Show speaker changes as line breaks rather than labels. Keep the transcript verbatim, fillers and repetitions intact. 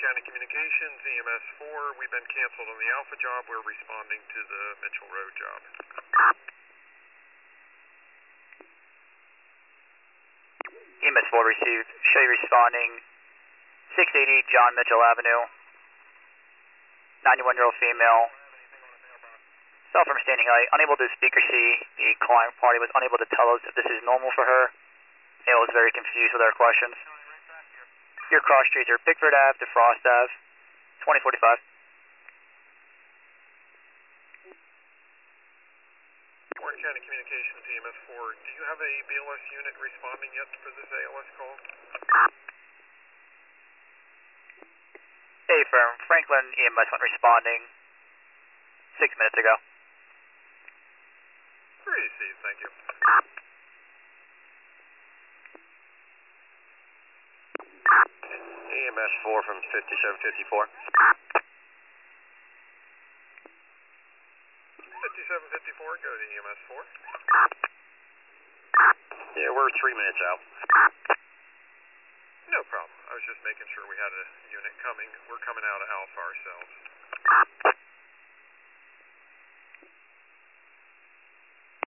County Communications, E M S four, we've been canceled on the Alpha job. We're responding to the Mitchell Road job.
E M S four received. Show you responding. six eighty John Mitchell Avenue. ninety-one-year-old female. Cell from standing height. Unable to speak or see. The client party was unable to tell us if this is normal for her. It was very confused with our questions. Your cross streets are Pickford Ave to Frost Ave, twenty forty-five.
Warren County Communications, E M S four, do you have a B L S unit responding yet for this A L S call?
Hey, from Franklin, E M S one responding six minutes ago.
Received, thank you.
E M S four from fifty-seven fifty-four.
fifty-seven fifty-four, go to E M S four.
Yeah, we're three minutes out.
No problem. I was just making sure we had a unit coming. We're coming out of Alpha ourselves.